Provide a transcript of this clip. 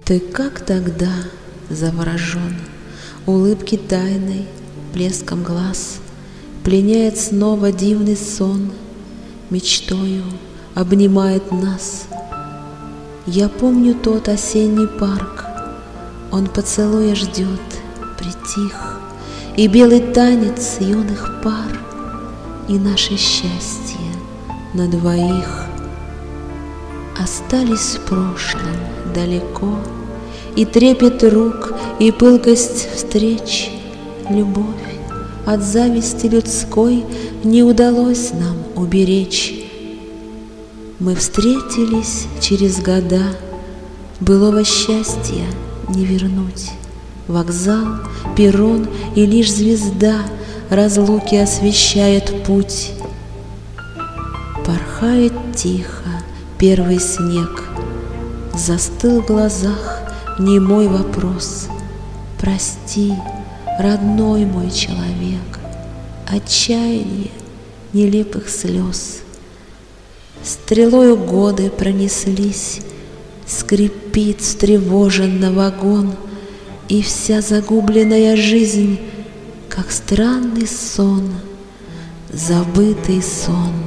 Ты как тогда заворожен, улыбки тайной, блеском глаз, пленяет снова дивный сон, мечтою обнимает нас. Я помню тот осенний парк, он поцелуя ждет, притих, и белый танец юных пар, и наше счастье на двоих. Остались в прошлом далеко и трепет рук, и пылкость встреч. Любовь от зависти людской не удалось нам уберечь. Мы встретились через года, былого счастья не вернуть. Вокзал, перрон и лишь звезда разлуки освещает путь. Порхает тихо первый снег, застыл в глазах немой вопрос. Прости, родной мой человек, отчаяние нелепых слез. Стрелою годы пронеслись, скрипит встревоженно вагон, и вся загубленная жизнь, как странный сон, забытый сон.